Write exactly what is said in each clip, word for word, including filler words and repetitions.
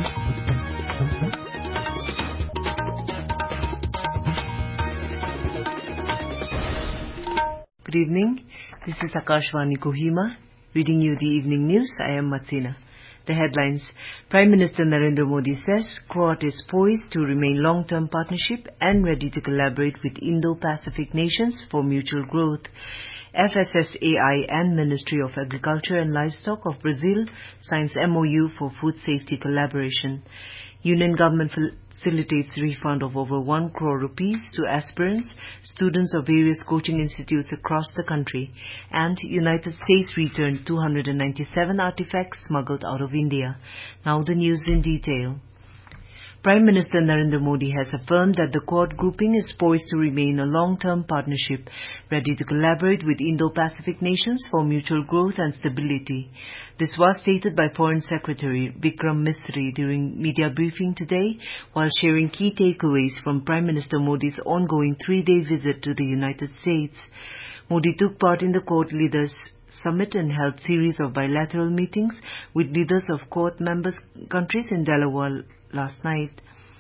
Good evening. This is Akashvani Kohima, reading you the evening news. I am Matsina. The headlines. Prime Minister Narendra Modi says Quad is poised to remain long-term partnership and ready to collaborate with Indo-Pacific nations for mutual growth. F S S A I and Ministry of Agriculture and Livestock of Brazil signs M O U for food safety collaboration. Union government facilitates refund of over one crore rupees to aspirants, students of various coaching institutes across the country, and United States returned two hundred ninety-seven artifacts smuggled out of India. Now the news in detail. Prime Minister Narendra Modi has affirmed that the Quad grouping is poised to remain a long-term partnership, ready to collaborate with Indo-Pacific nations for mutual growth and stability. This was stated by Foreign Secretary Vikram Misri during media briefing today, while sharing key takeaways from Prime Minister Modi's ongoing three-day visit to the United States. Modi took part in the Quad Leaders Summit and held series of bilateral meetings with leaders of Quad member countries in Delaware last night.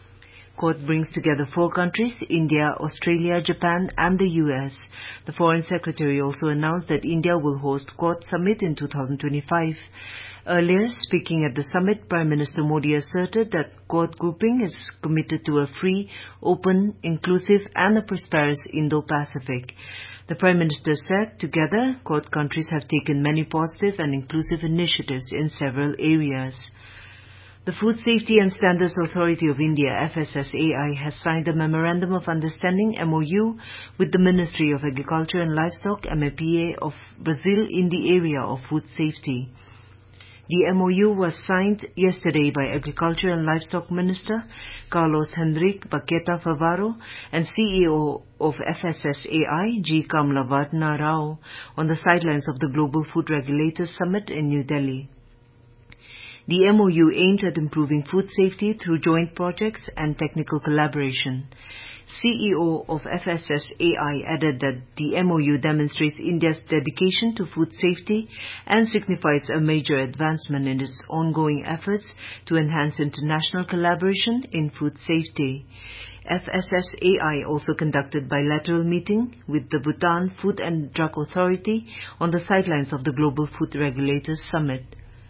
Quad brings together four countries, India, Australia, Japan and the U S. The Foreign Secretary also announced that India will host Quad Summit in two thousand twenty-five. Earlier, speaking at the summit, Prime Minister Modi asserted that Quad grouping is committed to a free, open, inclusive and a prosperous Indo-Pacific. The Prime Minister said, together, Quad countries have taken many positive and inclusive initiatives in several areas. The Food Safety and Standards Authority of India, F S S A I, has signed a Memorandum of Understanding, M O U, with the Ministry of Agriculture and Livestock, M A P A, of Brazil in the area of food safety. The M O U was signed yesterday by Agriculture and Livestock Minister Carlos Henrique Baqueta Favaro and C E O of F S S A I, G. Kamalavartana Rao, on the sidelines of the Global Food Regulators Summit in New Delhi. The M O U aims at improving food safety through joint projects and technical collaboration. C E O of F S S A I added that the M O U demonstrates India's dedication to food safety and signifies a major advancement in its ongoing efforts to enhance international collaboration in food safety. F S S A I also conducted bilateral meeting with the Bhutan Food and Drug Authority on the sidelines of the Global Food Regulators Summit.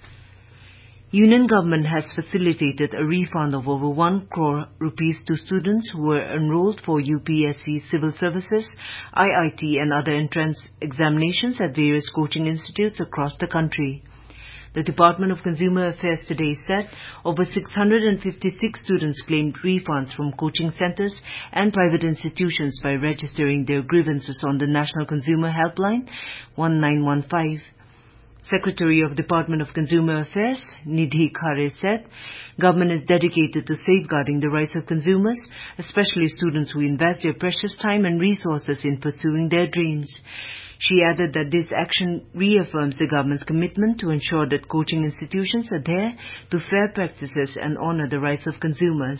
Union government has facilitated a refund of over one crore rupees to students who were enrolled for U P S C civil services, I I T and other entrance examinations at various coaching institutes across the country. The Department of Consumer Affairs today said over six hundred fifty-six students claimed refunds from coaching centers and private institutions by registering their grievances on the National Consumer Helpline one nine one five. Secretary of Department of Consumer Affairs, Nidhi Khare, said, government is dedicated to safeguarding the rights of consumers, especially students who invest their precious time and resources in pursuing their dreams. She added that this action reaffirms the government's commitment to ensure that coaching institutions adhere to fair practices and honor the rights of consumers.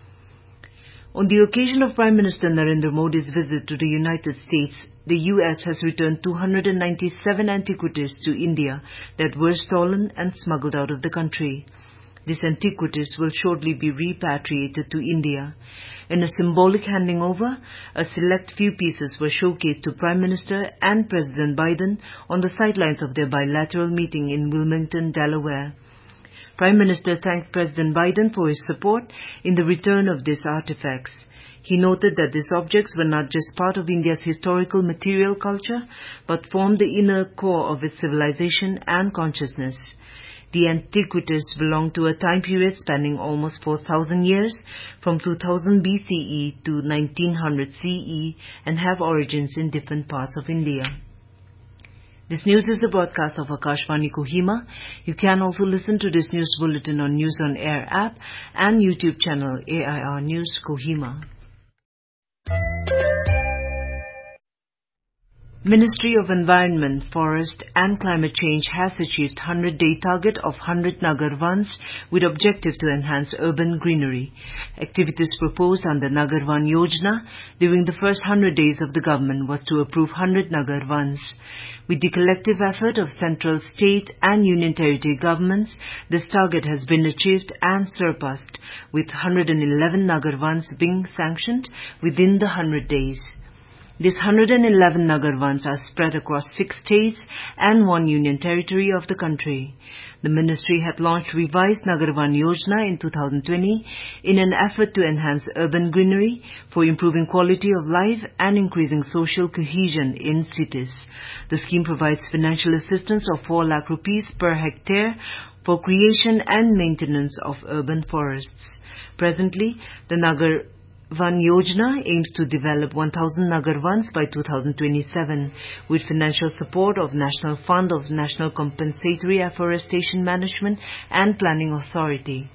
On the occasion of Prime Minister Narendra Modi's visit to the United States, the U S has returned two hundred ninety-seven antiquities to India that were stolen and smuggled out of the country. These antiquities will shortly be repatriated to India. In a symbolic handing over, a select few pieces were showcased to Prime Minister and President Biden on the sidelines of their bilateral meeting in Wilmington, Delaware. Prime Minister thanked President Biden for his support in the return of these artifacts. He noted that these objects were not just part of India's historical material culture, but formed the inner core of its civilization and consciousness. The antiquities belong to a time period spanning almost four thousand years, from two thousand B C E to nineteen hundred C E, and have origins in different parts of India. This news is a broadcast of Akashvani Kohima. You can also listen to this news bulletin on News on Air app and YouTube channel A I R News Kohima. Ministry of Environment, Forest and Climate Change has achieved one hundred day target of one hundred Nagar Vans with objective to enhance urban greenery. Activities proposed under Nagar Van Yojana during the first one hundred days of the government was to approve one hundred Nagar Vans. With the collective effort of central, state and union territory governments, this target has been achieved and surpassed, with one hundred eleven Nagar Vans being sanctioned within the one hundred days. These one hundred eleven Nagar Vans are spread across six states and one union territory of the country. The ministry had launched revised Nagar Van Yojana in two thousand twenty in an effort to enhance urban greenery for improving quality of life and increasing social cohesion in cities. The scheme provides financial assistance of four lakh rupees per hectare for creation and maintenance of urban forests. Presently, the Nagar Van Yojana aims to develop one thousand Nagar Vans by two thousand twenty-seven with financial support of National Fund of National Compensatory Afforestation Management and Planning Authority.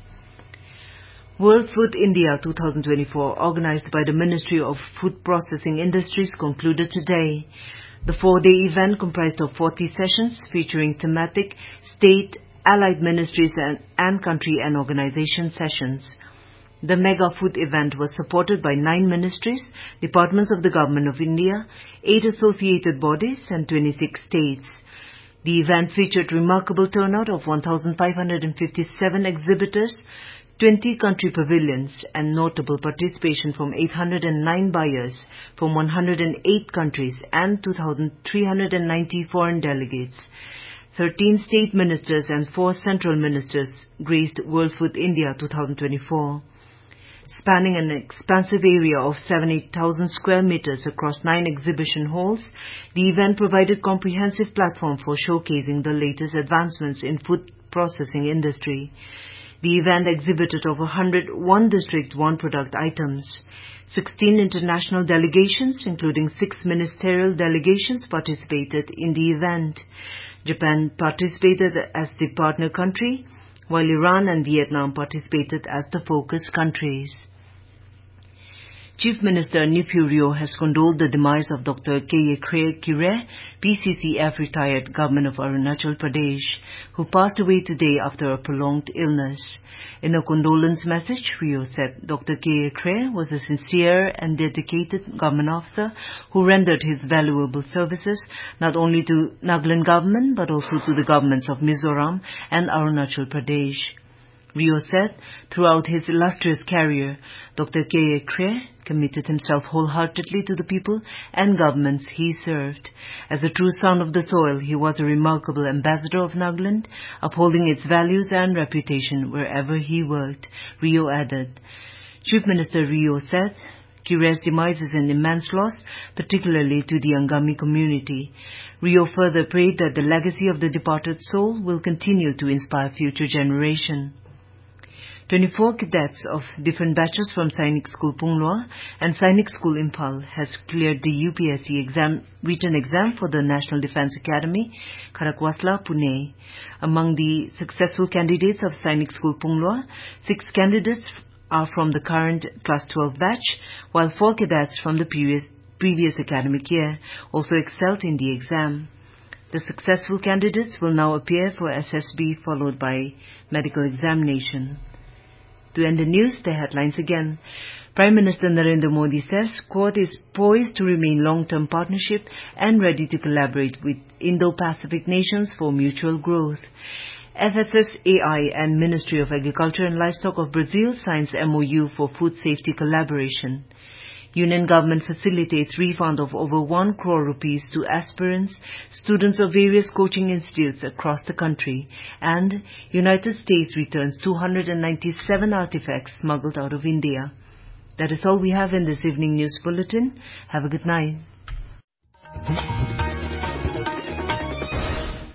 World Food India twenty twenty-four, organized by the Ministry of Food Processing Industries, concluded today. The four-day event comprised of forty sessions featuring thematic, state, allied ministries and, and country and organization sessions. The mega food event was supported by nine ministries, departments of the Government of India, eight associated bodies and twenty-six states. The event featured remarkable turnout of one thousand five hundred fifty-seven exhibitors, twenty country pavilions and notable participation from eight hundred nine buyers from one hundred eight countries and two thousand three hundred ninety foreign delegates. thirteen state ministers and four central ministers graced World Food India twenty twenty-four. Spanning an expansive area of seventy thousand square meters across nine exhibition halls, the event provided comprehensive platform for showcasing the latest advancements in food processing industry. The event exhibited over one hundred one district one product items. sixteen international delegations, including six ministerial delegations, participated in the event. Japan participated as the partner country, while Iran and Vietnam participated as the focus countries. Chief Minister Neiphiu Rio has condoled the demise of Doctor K A Khire, P C C F retired government of Arunachal Pradesh, who passed away today after a prolonged illness. In a condolence message, Rio said Doctor K A Khire was a sincere and dedicated government officer who rendered his valuable services not only to Nagaland government but also to the governments of Mizoram and Arunachal Pradesh. Rio said, throughout his illustrious career, Doctor K A Khire committed himself wholeheartedly to the people and governments he served. As a true son of the soil, he was a remarkable ambassador of Nagaland, upholding its values and reputation wherever he worked, Rio added. Chief Minister Rio said, Khire's demise is an immense loss, particularly to the Angami community. Rio further prayed that the legacy of the departed soul will continue to inspire future generations. twenty-four cadets of different batches from Sainik School Punglua and Sainik School Imphal has cleared the U P S C exam, written exam for the National Defence Academy, Kharakwasla, Pune. Among the successful candidates of Sainik School Punglua, six candidates are from the current Class twelve batch, while four cadets from the previous, previous academic year also excelled in the exam. The successful candidates will now appear for S S B followed by medical examination. To end the news, the headlines again. Prime Minister Narendra Modi says Quad is poised to remain long-term partnership and ready to collaborate with Indo-Pacific nations for mutual growth. F S S A I and Ministry of Agriculture and Livestock of Brazil signs M O U for food safety collaboration. Union government facilitates refund of over one crore rupees to aspirants, students of various coaching institutes across the country, and United States returns two hundred ninety-seven artifacts smuggled out of India. That is all we have in this evening news bulletin. Have a good night.